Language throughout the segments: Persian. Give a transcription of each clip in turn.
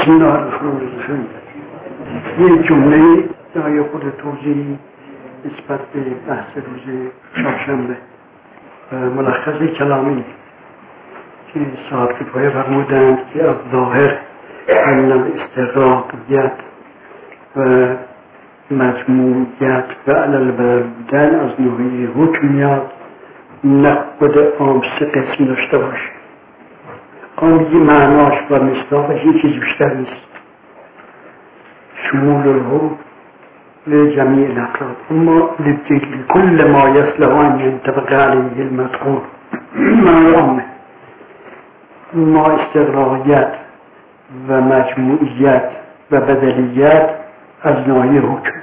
بسم الله الرحمن الرحیم. یک جمله یا خود توضیحی نسبت به بحث روز چهارشنبه ملخص کلامی که صاحب کفایه فرمودند که از ظاهر ان الاستغراقیت و مجموعیت و علل بودن از نوعی حکم میاد، نه خود عام سه قسم داشته باشه. عام یه معناش و مصداقش یه چیز بیشتر نیست، شمول الحکم لجمیع الافراد، اما لكل ما يصلح ان ينطبق عليه المذكور معنی عامه. ما استغراقیت و مجموعیت و بدلیت از ناحیه حکم.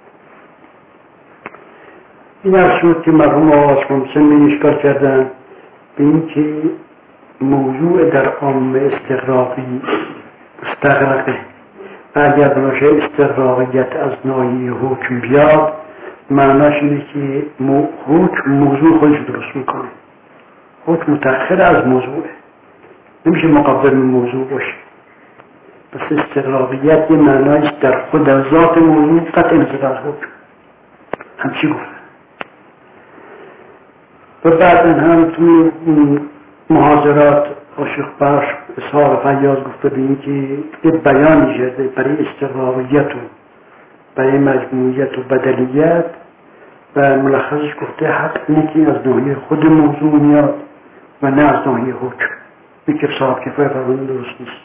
این عرض شد که مرحوم آقای محسن اشکال کردن به این که موضوع در عام استغراقی مستغرقه و اگر باشه استغراقیت از ناحیه حکم بیاد، معناش اینه که حکم موضوع خودش درست میکنه. حکم متأخر از موضوعه، نمیشه مقابل موضوع باشه. پس استغراقیت یه معنایش در خود ذات موضوع قطع نظر از حکم همچی گفت. و بعدا هم توی محاضرات عاشق بخش اسحاق فیاض گفته به این که یه بیانی شده برای استغراقیت و برای مجموعیت و بدلیت و ملخصش گفته حق اینه که از ناحیه خود موضوع میاد و نه از ناحیه حکم. این که صاحب کفایه فرمودن درست نیست.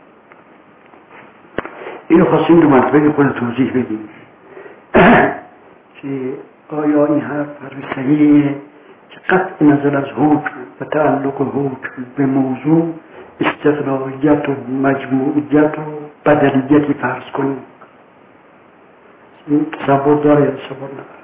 اینو خواستیم دو مرتبه خود توضیح بدیم که آیا این حرف صحیحه که قطع نظر از حکم و تعلق حکم به موضوع استغراقیت و مجموعیت و بدلیتی فرض کنیم؟ این تصور داره یا تصور نداره؟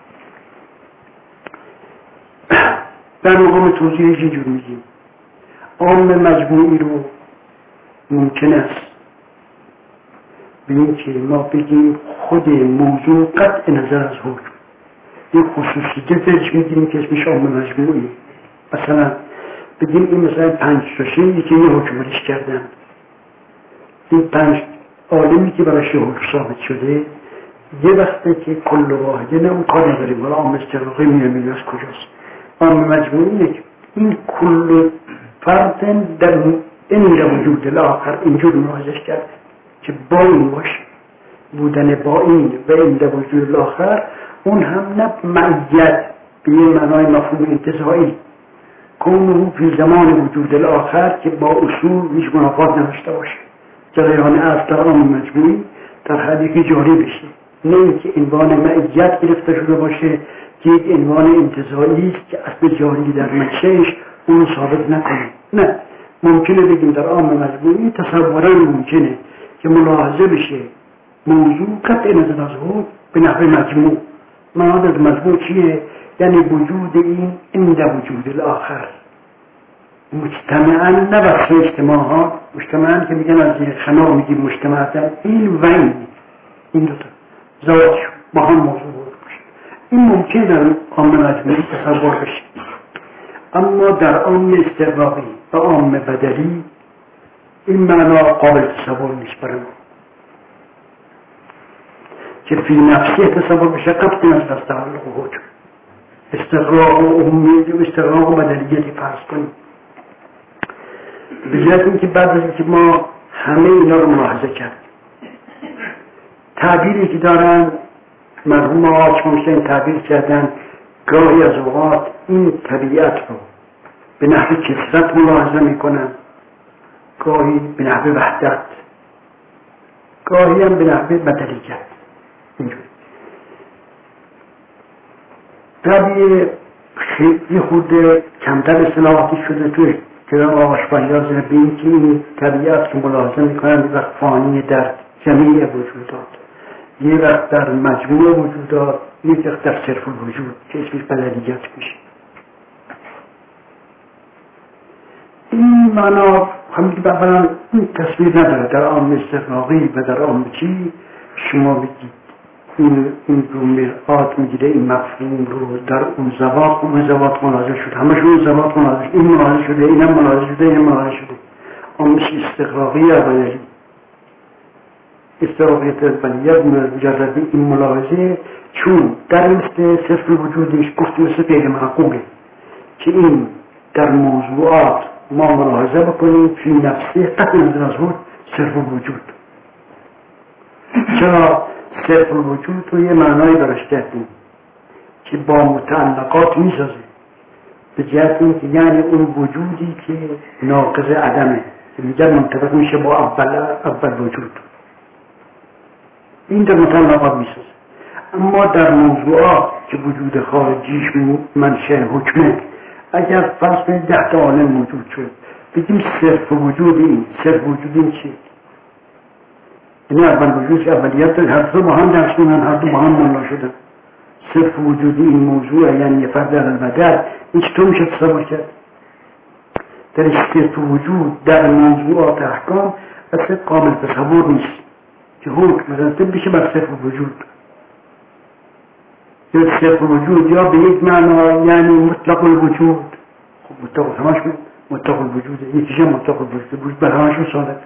در مقام توضیحش اینجور میگیم عام مجموعی رو ممکن است به این که ما بگیم خود موضوع قطع نظر از حکم یک خصوصیت درش میگیریم که اسمش عام مجموعی. مثلا بگیم این مثلا 5 تا که یه حکم ریش کردن، این 5 عالمی که برای حکم ثابت شده یه وقته که کل واحده نه اون کار نداریم. ولی عام استغراقی میگیم از کجاست؟ عام مجموعی که این کل فرد در این وجود الاخر اینجور ملاحظش کرده که با این باشه، بودن با این و این در وجود الاخر، اون هم نه معیت به یه معنای مفهوم انتزاعی، کونه فی زمان وجود الاخر که با اصول هیچ منافات نداشته باشه. جریان اصل عام مجموعی در حدی که جاری بشه، نه اینکه عنوان معیت گرفته شده باشه که یک عنوان انتزاعی است که اصل جاری در منشأش اون ثابت نکنه. نه، ممکنه بگیم در عام مجموعی تصورا ممکنه که ملاحظه بشه موضوع قطع نظر از حکم به نحو مجموع. معنی از مجموع چیه؟ یعنی وجود این عند وجود الاخر مجتمعاً، نه بخش اجتماع ها. مجتمعاً که میگن از یک خنا میگیم مجتمعاً، این و این دوتا ذات با هم موضوع باشه. این ممکن در عام مجموعی تصور بشه، اما در عام استغراقی و عام بدلی این معنا قابل تصور نیست برای ما که فی نفسی تصور بشه قطع نظر از تعلق حکم. استغراق و عمومیت و استغراق و بدلیتی فرض کنیم، به جهت اینکه بعد از اینکه ما همه اینا رو ملاحظه کردیم، تعبیری که دارن مرحوم آقای محسن تعبیر کردن گاهی از اوقات این طبیعت رو به نحو کثرت ملاحظه میکنن، گاهی به نحو وحدت، گاهی هم به نحو بدلیت. اینجوری طبیعه خیلی خود کمتر اصطلاحاتی شده توی کلام آقای فیاض به این که این طبیعت که ملاحظه میکنن یه وقت فانی در جمیع وجودات، یه وقت در مجموع وجودات، یه وقت در صرف الوجود که اسمش بدلیت میشه. این معنا همین اولا این تصویر نداره در عام استغراقی و در عام چی شما بگید این رو مرآت میگیره این مفهوم رو در اون زوات ملاحظه شده، همشون زوات ملاحظه شده، این ملاحظه شده، اینم ملاحظه شده، اینم ملاحظه شده. عام استغراقی اولی استراقیت اولیت مجرد این ملاحظه، چون در مثل صفر وجودش گفت مثل غیر معقوله که این در موضوعات ما ملاحظه بکنیم فی نفسه قطع نظر از خود صرف وجود. چرا صرف وجود رو یه معنای براش کردیم که با متعلقات میسازه، به جهت اینکه یعنی اون وجودی که ناقض عدمه که میگن منطبق میشه با اول وجود، این در متعلقات میسازه. اما در موضوعات که وجود خارجیش منشأ حکمه، اگر فرض کنید 10 تا عالم وجود شد، بگیم صرف وجود این، صرف وجود این چی؟ یعنی اول وجود که اولیت داره، هر دو با هم درس کنن، هر دو با هم ملا شدن. صرف وجود این موضوع یعنی یه فرد در البدل، این چطور میشه تصور کرد؟ در صرف وجود در موضوعات احکام اصلا قابل تصور نیست که حکم مرتب بشه بر صرف وجود. یا صرف وجود یا به یک معنا یعنی مطلق الوجود. خب مطلق همش مطلق الوجود، یکیش مطلق الوجود بر همشون صادق.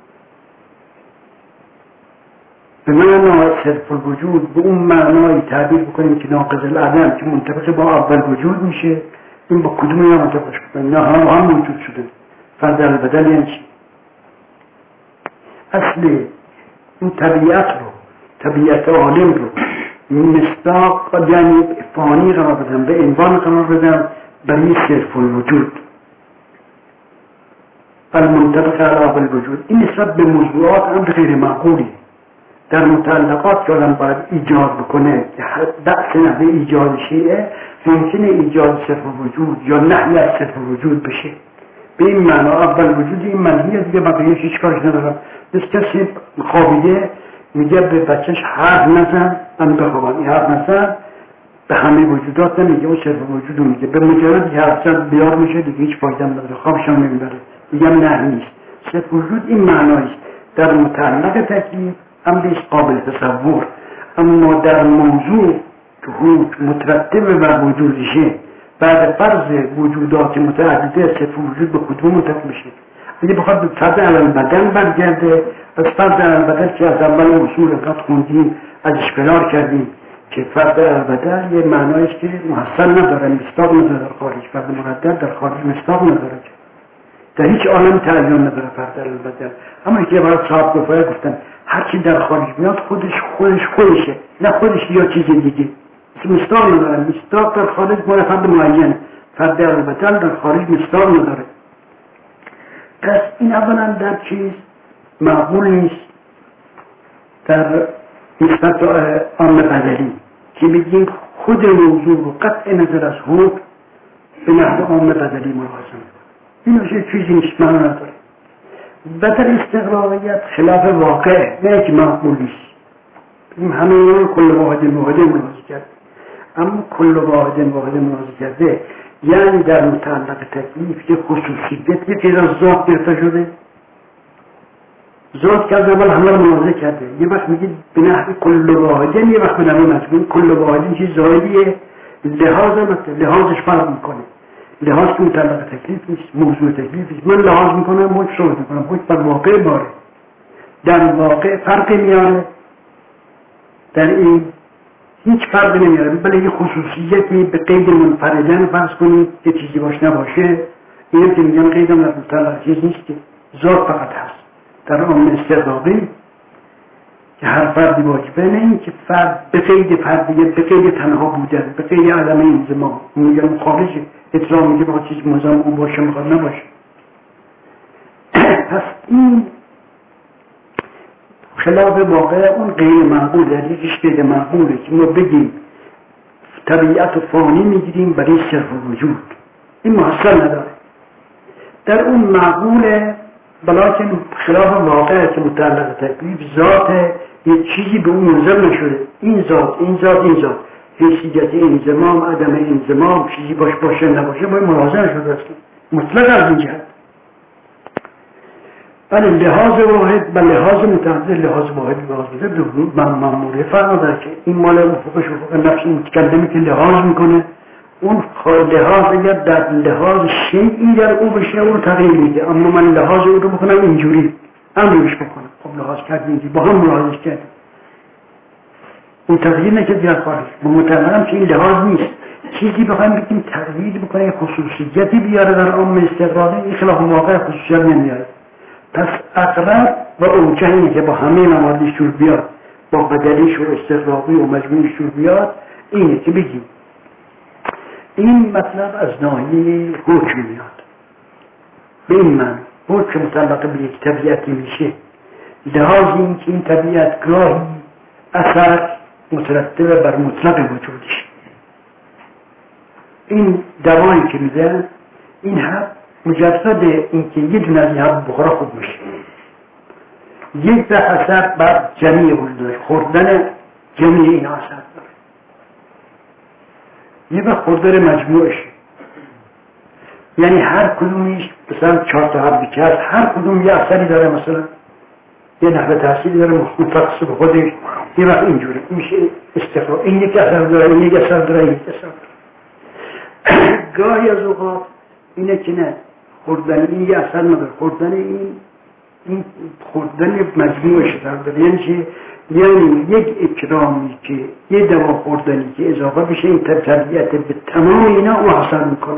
به معنا صرف الوجود به اون معنای تعبیر بکنیم که ناقض العدم که منطبق با اول وجود میشه، این با کدوم اینا منطبق شده؟ نه هم موجود شده. فرد البدل یعنی چی؟ اصل این طبیعت رو، طبیعت عالم رو مصداق یعنی فانی قرار بدم، به عنوان قرار بدم برای صرف الوجود المنطبق علی اول وجود. این نسبت به موضوعات امر غیر معقولی. در متعلقات که آدم باید ایجاد بکنه که بحث نحوه ایجاد شیعه، ممکنه ایجاد صرف وجود یا نحوی از صرف وجود بشه. به این معنا اول وجود این منحیه دیگه بقیه هیچ کارش ندارم. مثل کسی خوابیده میگه به بچهش حرف نزن، من بخوابم، این حرف نزن، به همه وجودات نمیگه، اون صرف وجود رو میگه. به مجرد که حرف زد بیار میشه دیگه، هیچ فایده نداره، خوابش هم نمیبره، دیگه نه نیست. صرف وجود این معنایست. در متعلق تکلیف امریش قابل تصور، اما در موضوع که حکم مترتب بر وجودشه بعد فرض وجودات متعدده صرف وجود به کدوم منتقل میشه؟ اگه بخواد به فرض علالبدن برگرده، از فرض علالبدن که از اول اصول انقدر خوندیم ازش فرار کردیم که فرض علالبدن یه معنایش که محصل نداره، مصداق نداره در خارج، فرض مردد در خارج مصداق نداره، در هیچ عالم تعین نداره فرض علالبدن. اما که برای صاحب گفایه گفتن هرچی در خارج میاد خودشه، نه خودش یا چیز دیگه، مصداق نداره. مصداق در خارج مال فرد معین، فرد علالبدن در خارج مصداق نداره. پس این اولا در چیز معقول نیست در نسبت عام بدلی که بگیم خود موضوع رو قطع نظر از حکم به نحو عام بدلی ملاحظه. این میشه چیزی نیست، معنا نداره. بدل استقراریت خلاف واقع، نه که معقول نیست. همه اینا کل واحد ملاحظه کرد، اما کل واحد ملاحظه کرده یعنی در متعلق تکلیف که خصوصیت یه غیر از ذات گرفته شده، ذات که از اول همه رو ملاحظه کرده. یه وقت میگید به نحو کل واحدن، یه وقت به نحو مجموع. کل واحدن چیز ظاهریه، لحاظش فرق میکنه. لحاظ که متعلق تکلیف نیست، موضوع تکلیف نیست. من لحاظ میکنم، حکم صحبت میکنم، حکم بر واقع باره، در واقع فرق میاره، در این هیچ فرق نمیاره. بله یه خصوصیتی به قید منفردن فرض کنید که چیزی باش نباشه، اینه که میگن قیدم مطلق چیز نیست که ذات فقط هست. در عام استقراقی که هر فردی واجبه، نه این که فرد به قید فردیت، به قید تنها بودن، به قید عدم انضمام، میگن خارجه اطلاع میگه بخواد چیز مزم اون باشه میخواد نباشه. پس این خلاف واقع اون غیر معقول، در یکیش غیر معقوله که ما بگیم طبیعت و فانی میگیریم برای صرف وجود، این محصل نداره. در اون معقوله بلکه خلاف واقع که متعلق تکلیف ذات یه چیزی به اون منظر نشده، این ذات حیثیت انضمام، عدم انضمام، چیزی باشه نباشه باید ملاحظه نشده است مطلق از این جهت. بله لحاظ واحد و لحاظ متعدد، لحاظ واحد لحاظ متعدد مأموره فرق داره که این مال افق نفس متکلمی که لحاظ میکنه، اون لحاظ اگر در لحاظ شیئی در او بشه اون تغییر میده، اما من لحاظ او رو بکنم اینجوری امروش بکنه. خب لحاظ کردیم با هم ملاحظه کردیم اون تغییر نکرد بیاد خارج. مطمئنم که این لحاظ نیست. چیزی بخوایم بگیم تغییر بکنه خصوصیتی بیاره در عام استقراقی، این خلاف واقع خصوصیت نمیاره. پس اقرب و اوجه اینه که با همه مواردش جور بیاد، با بدلیش و استقراقی و مجموعش جور بیاد. اینه که بگیم این مطلب از ناحیه حکم میاد. به این من حکم متعلق به یک طبیعتی میشه، لحاظ این که این طبیعت گاهی اثر مترتب بر مطلق وجودش. این دوایی که میده این هم مجرد این که یه دونه از این هم بخورا خوب میشه، یک به اثر بر جمعی وجود خوردن جمعی این اثر داره، یه به خوردن مجموعش. یعنی هر کدومیش مثلا 4 تا حبی که هست هر کدوم یه اثری داره، مثلا یه نحوه تحصیلی داره مختص به خودش. یه وقت اینجوری میشه استقرار، این یک اثر داره، این یک اثر داره، این یک اثر داره. گاهی از اوقات اینه که نه خوردن این یه اثر نداره، خوردن این خوردن مجموعش داره. یعنی چه؟ یعنی یک اکرامی که یه دوا خوردنی که اضافه بشه این طبیعت به تمام اینا او حاصل میکنه.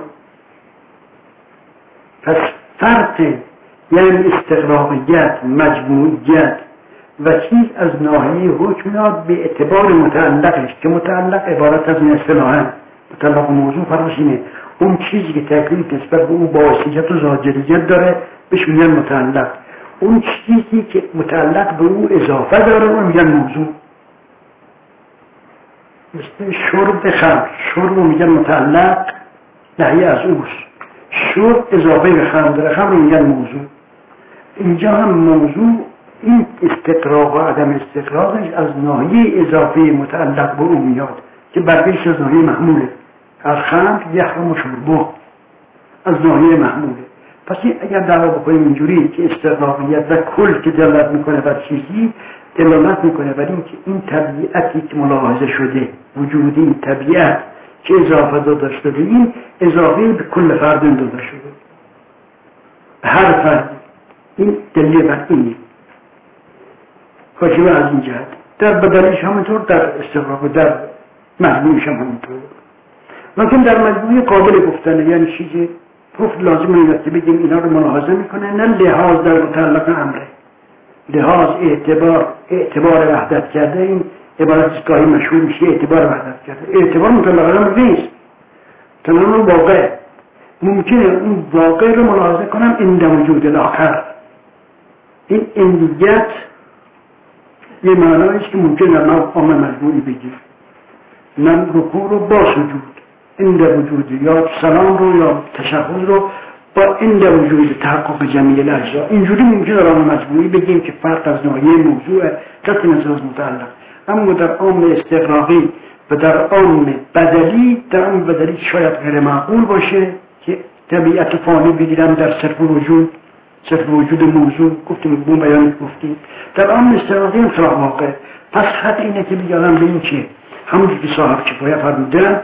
پس فرق یعنی استقراقیت، مجموعیت و چیز از ناحیه حکم میاد به اعتبار متعلقش، که متعلق عبارت از اصطلاحاً متعلق موضوع فرقش اینه، اون چیزی که تکلیف نسبت به اون باعثیت و ظاهریت داره بهش میگن متعلق. اون چیزی که متعلق به اون اضافه داره اون میگن موضوع. مثل شرب خمر، شرب رو میگن متعلق نهی از اوست، شرب اضافه به خمر داره، خمر رو میگن موضوع. اینجا هم موضوع این استقراق و عدم استقراقش از ناحیه اضافه متعلق به اون میاد که برگش از ناحیه محموله. از خمر یحرم شربه از ناحیه محموله. پس اگر دعوا بکنیم اینجوری که استقراقیت و کل که دلالت میکنه بر چیزی دلالت میکنه بر این که این طبیعتی که ملاحظه شده وجودی، این طبیعت که اضافه داده شده، این اضافه به کل فرد داده شده، به هر فرد. این دلیل بر اینه کاشیوه از این جهت در بدلیش همونطور، در استقراق در مجموعش هم همونطور. لیکن در مجموعه قابل گفتنه، یعنی چیزی گفت لازم نیست که بگیم اینا رو ملاحظه میکنه، نه لحاظ در متعلق امره، لحاظ اعتبار وحدت کرده. این عبارت گاهی مشهور میشه اعتبار وحدت کرده. اعتبار متعلق امر نیست، تمام واقع. ممکنه اون واقع رو ملاحظه کنم عند وجود الاخر. این اندیت یه معنایش که ممکنه در مقام مجموعی بگیر. من رکوع رو با سجود عند وجود، یا سلام رو یا تشهد رو با عند وجود تحقق جمعی الاجزا. اینجوری ممکنه در عام مجموعی بگیم که فرق از ناحیه موضوع قطع نظر از متعلق. اما در عام استقراقی و در عام بدلی، در عام بدلی شاید غیر معقول باشه که طبیعت فانی بگیرم در صرف وجود، صرف وجود موضوع. گفتیم بون بیان گفتیم در عام استقراقی هم خلاف واقع. پس حد اینه که بیارم به این که همونی که صاحب کفایه فرمودن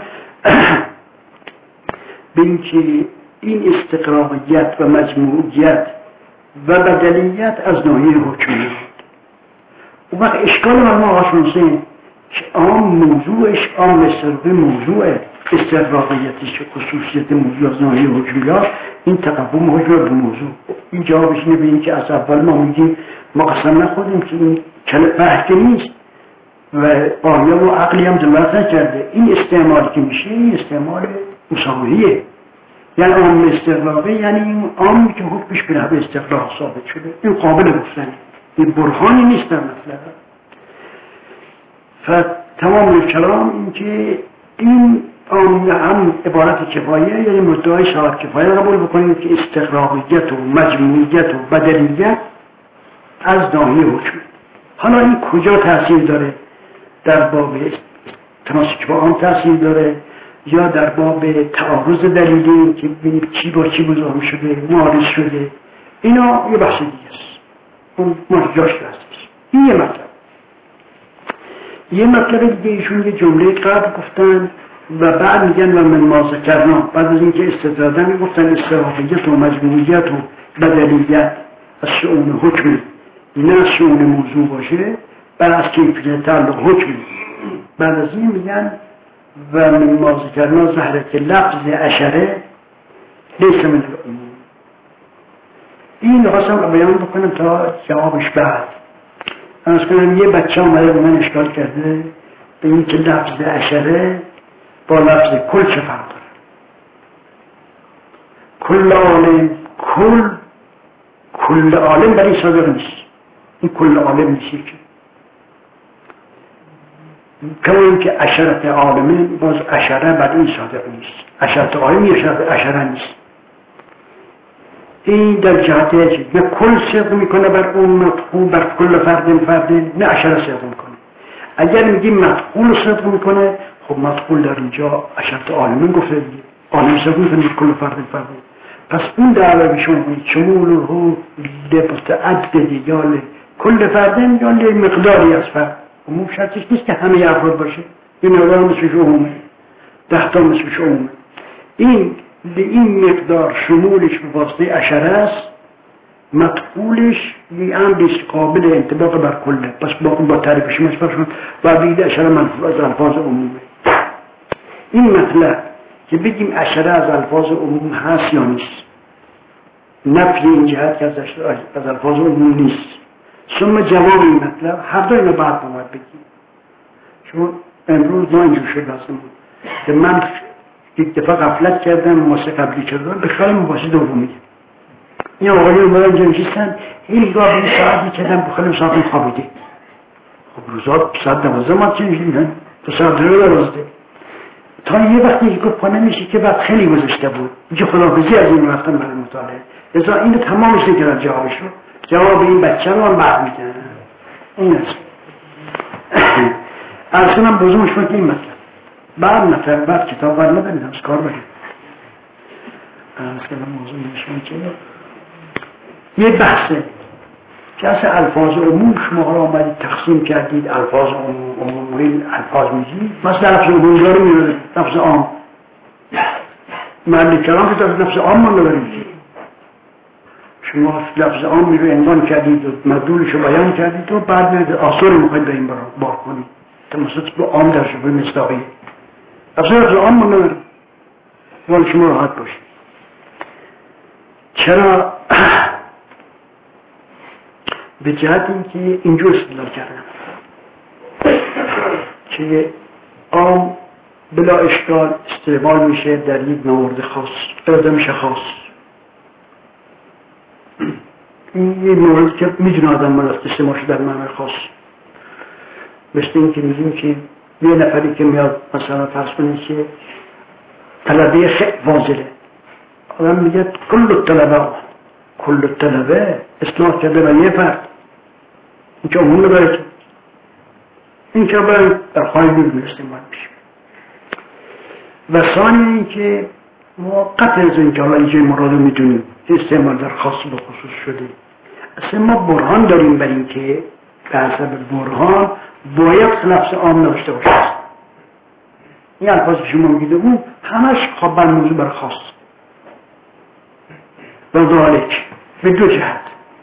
به این که این استقراقیت و مجموعیت و بدلیت از ناحیه حکمیت. اون وقت اشکال مرموم آشانسه که عام موضوعش عام استقراقی موضوع استقراقیتش خصوصیت موضوع از ناحیه حکمیت، این تقوم حکم به موضوع. این جوابش اینه به این که از اول ما میگیم ما قسم نخوریم که این بحث نیست و آیا و عقلی هم دلالت نکرده. این استعمال که میشه این استعمال مساویه، یعنی عام استقراقی، یعنی این عامی که حکمش به نحو استقراق ثابت شده. این قابل گفتنه، این برهانی نیست در مطلب. فتمام کلام این که این عامی هم عبارت کفایه، یعنی مدعای صاحب کفایه قبول بکنیم که استقراقیت و مجموعیت و بدلیت از ناحیه حکم. حالا این کجا تاثیر داره؟ در باب تناسک با آن تاثیر داره، یا در باب تعارض دلیلی که ببینید چی با چی مزاحم شده، معارض شده. اینا یه بحث دیگه است، اون جاش هستش. این یه مطلب دیگه ایشون یه جمله قبل گفتن و بعد میگن و من ما ذکرنا، بعد از اینکه استدلالن گفتن استقراقیت و مجموعیت و بدلیت از شؤون حکم نه شون موضوع باشه بر از کیفیت تعلق حکم. بعد از این میگن و من ما ذکرنا ظهرت لفظ اشره لیس من العموم. این خواستم بیان بکنم تا جوابش بعد. از کنم یه بچه آمده به من اشکال کرده به این که لفظ اشره با لفظ کل چه فرق داره. کل عالم، کل عالم برای صادق نیست. این کل عالم نیست که کما این که اشرت عالمه باز اشره برای این صادق نیست. اشرت عالم اشره نیست. این در جهت نه کل صدق میکنه بر اون مدخول بر کل فرد نه اشره صدق میکنه. اگر میگیم مدخول صدق میکنه خب مدخول در اینجا اشرت عالمه گفته دیگه عالم صدق میکنه کل فرد. پس اون دعوه بشون شمول رو لمتعدد یا کل فرد یا مقداری از فرد. عموم شرطش نیست که همه افراد باشه. یه مقدار مثلش عمومه 10 تا مثلش عمومه. این مقدار شمولش به واسطه اشره است، مدخولش یه امریست قابل انطباق بر کله. پس با تعریفش مشبه و بگید اشره منفوع از الفاظ عمومه. این مطلب که بگیم اشره از الفاظ عموم هست یا نیست، نفی این جهت که از الفاظ عموم نیست. ثم جواب این مطلب هر دو اینو بعد باید بگیم. چون امروز ما اینجور شد لازم که من یک دفعه غفلت کردم واسه قبلی کردم به خیال مباحث دومی. این آقایون اومدن اینجا نشستن این گاه این ساعتی کردم به خیال ساعت خوابیده. خب روزا ساعت 12 ما چه میشیم تا ساعت 12 تا یه وقتی که پا نمیشه که بعد خیلی گذشته بود اینجا خداحافظی از این رفتن برای مطالعه. لذا اینو تمامش نکردم جوابش رو. جواب این بچه رو هم بعد میکنم. این است ارسنم بزرگش رو که این مطلب بعد کتاب بر نداریم از کار بریم. ارسنم موضوع نشون که یه بحثه که اصلا الفاظ عموم شما را آمدید تقسیم کردید الفاظ عمومی الفاظ میگید مثلا لفظ عمومی داره میره لفظ عام محل کلام که لفظ عام من نداریم. شما لفظ عام رو عنوان کردید و مدلولش رو بیان کردید و بعد آثار میخواید به این بار کنید تمسط به عام در شبه مصداقیه. لفظ عام من نداریم ولی شما راحت باشید. چرا؟ به جهت اینکه اینجور استدلال کردم که عام بلا اشکال استعمال میشه در یک مورد خاص پیدا میشه خاص. این یه مورد که میدونه آدم مرست استعمال شده در معنی خاص. مثل این که میگیم که یه نفری که میاد مثلا فرض کنید که طلبه خیلی واضحه آدم میگه کل طلبه اصلاح کرده به یه فرد این که عموم نباره که این که باید در خواهی میگوی استعمال میشه. و ثانی این که موقت از این که حالا اینجای مراد میدونیم استعمال در خاص به خصوص شده. اصلا ما برهان داریم بر این که به حسب برهان باید لفظ عام نداشته باشه. این الفاظ شما میگیده اون همش خواب موضوع بر خاص و ذالک به دو جهت.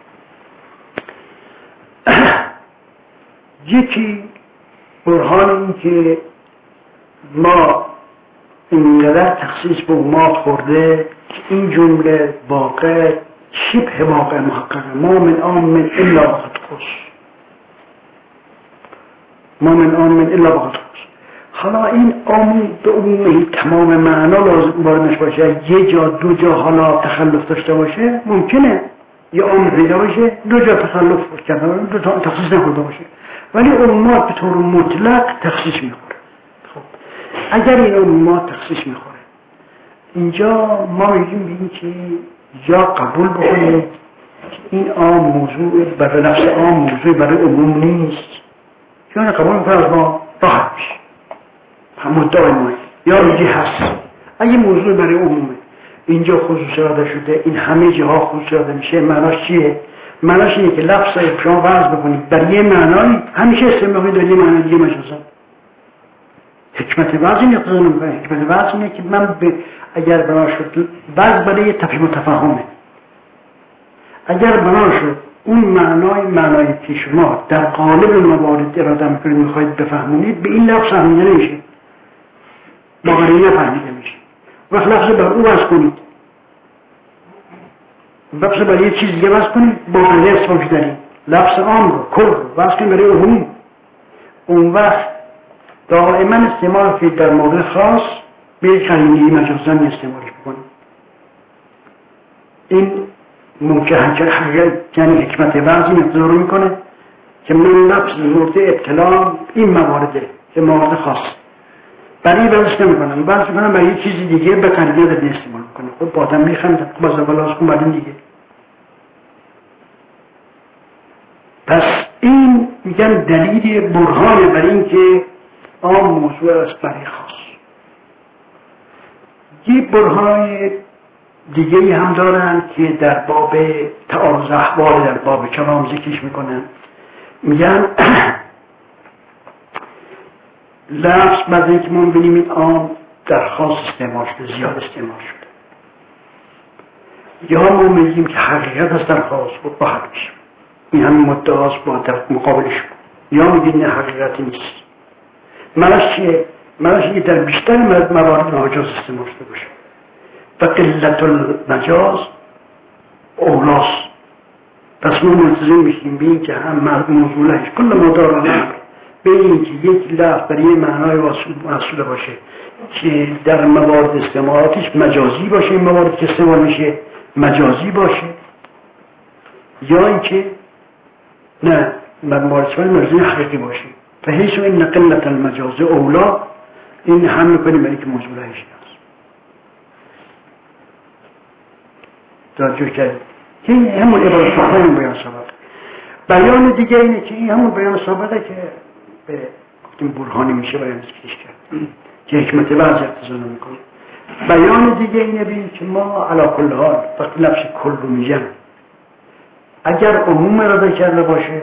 یکی برهان این که ما اینقدر تخصیص به ما خورده که این جمله واقع شبه واقع محققه. ما من آمن الا بقد خص ما من آمن الا بقد خص. حالا این عموم به عمومی تمام معنا لازم واردش باشه. یه جا دو جا حالا تخلف داشته باشه ممکنه یه عموم پیدا باشه دو جا تخلف کرده دو تا تخصیص نخورده باشه ولی عمومات به طور مطلق تخصیص میخوره. خب اگر این عمومات تخصیص میخوره اینجا ما میگیم بگیم که یا قبول بکنیم که این عام موضوع برای نفس عام موضوع برای عموم نیست یا نه قبول میکنه از ما راحت میشه مدعای ما یا میگی هست. اگه موضوع برای عمومه اینجا خصوص اراده شده این همه جاها خصوص اراده میشه معناش چیه؟ معناش اینه که لفظ شما فرض بکنید در یه معنایی همیشه استعمال در یه معنی دیگه مجازا. حکمت وضع این اقتضا نمیکنه. حکمت وضع اینه که من اگر بنا شد وضع برای تفهیم و تفاهمه. اگر بنا شد اون معنای که شما در قالب موارد اراده میکنید میخواید بفهمونید به این لفظ فهمیده نمیشه، با غیره فهمیده میشه. وقت لفظ بر او وضع کنید، لفظ برای یه چیز دیگه وضع کنید، با غیره استفاده دارید، لفظ عام رو کل رو وضع کنید برای عموم. اون وقت دائما استعمال که در مورد خاص به یک قرینه مجازاً استعمالش بکنید. این ممکن یعنی حکمت بعضی مقدار رو میکنه که من لفظ مورد ابتلا این موارده که موارد خاص برای بحث نمیکنم، بحث میکنم برای یه چیزی دیگه به قرینه در استعمال میکنه. خب با آدم میخندم، خب از اول کن بعد این دیگه. پس این میگن دلیل برهانه برای این که عام موضوع است برای خاص. یه برهان دیگه هم دارن که در باب تعارض احوال در باب کلام ذکرش میکنن، میگن لفظ بعد اینکه ما ببینیم این عام در خاص استعمال شده، زیاد استعمال شده، یا ما میگیم که حقیقت است در خاص بود با حقیقش، این هم مدعاست با در مقابلش، یا میگیم نه حقیقتی نیست. منش که در بیشتر موارد مجاز استعمال شده باشه و قلت المجاز اولاس. پس ما ملتزم میشیم به این که هم موضوعش کل مدارانه به این که یک لفظ برای معنای محصول باشه که در موارد استعمالاتش مجازی باشه، این موارد که استعمال میشه مجازی باشه، یا اینکه نه موارد استعمال مجازی حقیقی باشه. فهیش این قلت المجاز اولا این هم میکنیم برای که موضوعش هست. توجه کردید که این همون عبارت همون بیان سابقه. بیان دیگه اینه که این همون بیان سابقه که به گفتیم برهانی میشه بیان ذکرش کرد که حکمت بعضی اقتضا نمیکنه. بیان دیگه اینه بین که ما علی کل حال وقتی لفظ کل رو میگن اگر عموم اراده کرده باشه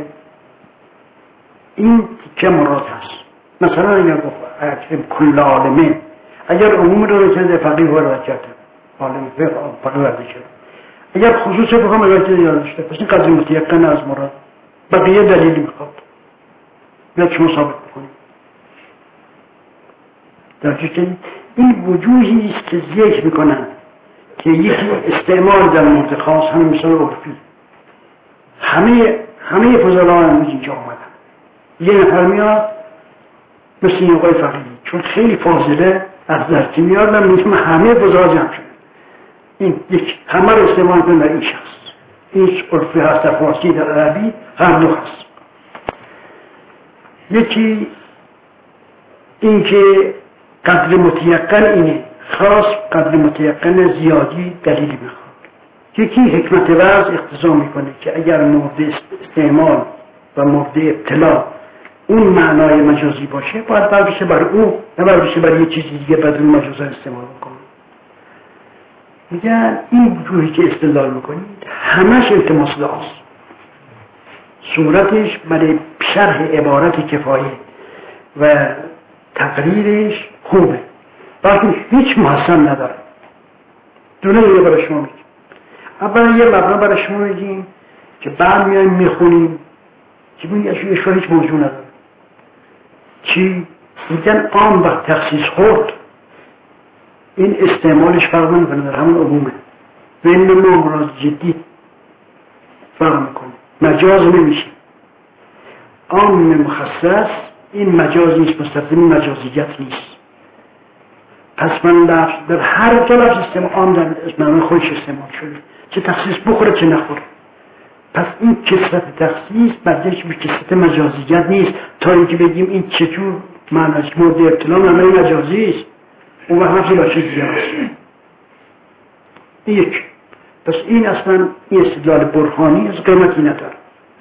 این که مراد هست. مثلا اگر گفتیم کل عالمه، اگر عموم اراده کرده فقیه رو اراده کرده، عالم فقیه اراده کرده، اگر خصوص بخوام اراده کرده یاد داشته، پس این قضیه متیقن از مراد بقیه دلیلی میخواد بیاد شما ثابت بکنید. درجه که این وجوهی است که ذکر میکنن که یکی استعمال در مورد خاص، همه مثال عرفی، همه فضلا امروز اینجا آمدن. یه نفر میاد مثل این آقای فقیهی چون خیلی فاضله از درکی میاد و میگم همه فضلا جمع شده، این یک همه رو استعمال کنن در این شخص. این عرفی هست در فارسی در عربی هر دو هست. یکی این که قدر متیقن اینه، خاص قدر متیقن زیادی دلیلی میخواد. یکی حکمت وضع اقتضا میکنه که اگر مورد استعمال و مورد ابتلا اون معنای مجازی باشه باید بشه برای او، نه بشه برای یه چیزی دیگه بدون مجاز استعمال میکنه. میگن این وجوهی که استدلال میکنید همش التماس دعاست، صورتش برای شرح عبارت کفایه و تقریرش خوبه، وقتی هیچ محسن نداره. دونه دیگه برای شما میگیم. اولا یه مبنا برای شما میگیم که بعد میایم میخونیم که بینید اشوه هیچ موضوع نداره. چی؟ میگن عام وقت تخصیص خورد این استعمالش فرق نمیکنه، در همون عمومه و این مراد جدی فرق میکنه، مجاز نمیشه. عام مخصص این مجاز نیست، مستلزم مجازیت نیست. پس من لفظ در هر جا لفظ استعمال عام در معنی خودش استعمال شده، چه تخصیص بخوره چه نخوره. پس این کثرت تخصیص برگشت به کثرت مجازیت نیست تا اینکه بگیم این چطور معنیش مورد ابتلا معنی مجازی است، اون وقت نفسی باشه دیگه هست. یک پس این اصلا این استدلال برهانی از قیمتی نداره.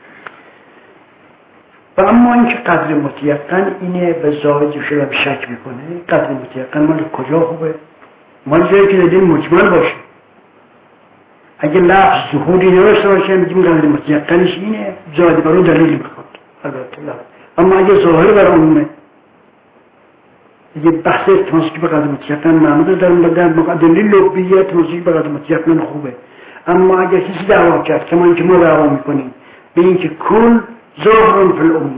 و اما اینکه قدر متیقن اینه به زاید شده به شک میکنه. قدر متیقن مال کجا خوبه؟ مال جایی که دلیل مجمل باشه. اگه لفظ ظهوری نوشته باشه میگیم قدر متیقنش اینه، زاید برای دلیل میخواد البته لفظ. اما اگه ظاهر برای عمومه دیگه بحث تماسکی به قدر متیقن معموله در دلیل لبیه تماسکی به قدر متیقن خوبه. اما اگه کسی دعوا کرد که ما دعوا میکنیم به اینکه کل ظاهر فی العموم،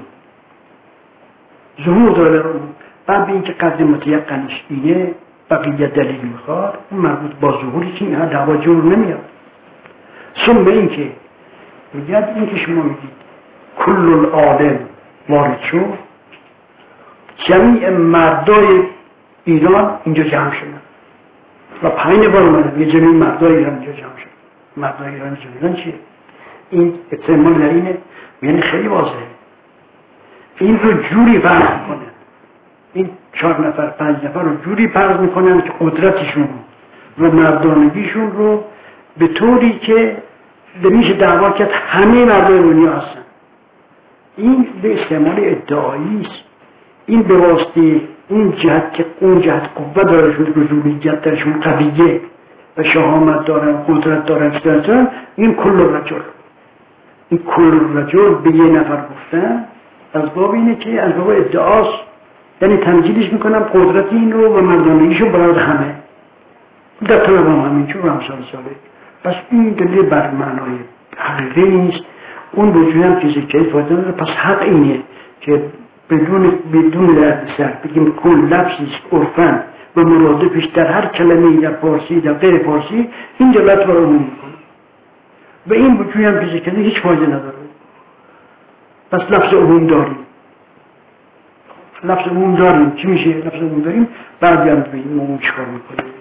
ظهور داره در عموم. بعد به اینکه قدر متیقنش اینه، بقیه دلیل میخواد، اون مربوط با ظهوری که اینها دعوا جور نمیاد. ثم به اینکه میگه اینکه شما میگید کل العالم وارد شد، جمیع مردای ایران اینجا جمع شدن و 5 بار اومدن یه جمیع مردای ایران اینجا جمع شد. مردای ایران جمع چیه؟ این احتمال در اینه، یعنی خیلی واضحه. این رو جوری فرض میکنن، این 4 نفر 5 نفر رو جوری فرض میکنن که قدرتشون و مردانگیشون رو به طوری که میشه دعوا کرد همه مردای دنیا هستن. این به استعمال ادعایی است. این به واسطه اون جهت که اون جهت قوت دارشون، رجولیت درشون قویه و شهامت دارن، قدرت دارن، این کل رجل، این کل رجل به یه نفر گفتن از باب اینه که از باب ادعاست، یعنی تمجیدش میکنم قدرت این رو و مردانگیشو برای همه در طلب هم همینجور و همسال ساله. پس این دلیل بر معنای حقیقی نیست. اون رجوعی هم که ذکری فایده نداره. پس حق اینه که بدون درد سر بگیم کل لفظیست عرفاً و مرادفش در هر کلمه، در فارسی در غیر فارسی، این دلالت بر عموم میکنه و این رجوعی هم که ذکری هیچ فایده نداره. پس لفظ عموم داریم، لفظ عموم داریم. چی میشه لفظ عموم داریم؟ بعد هم ببینیم عموم چیکار میکنیم.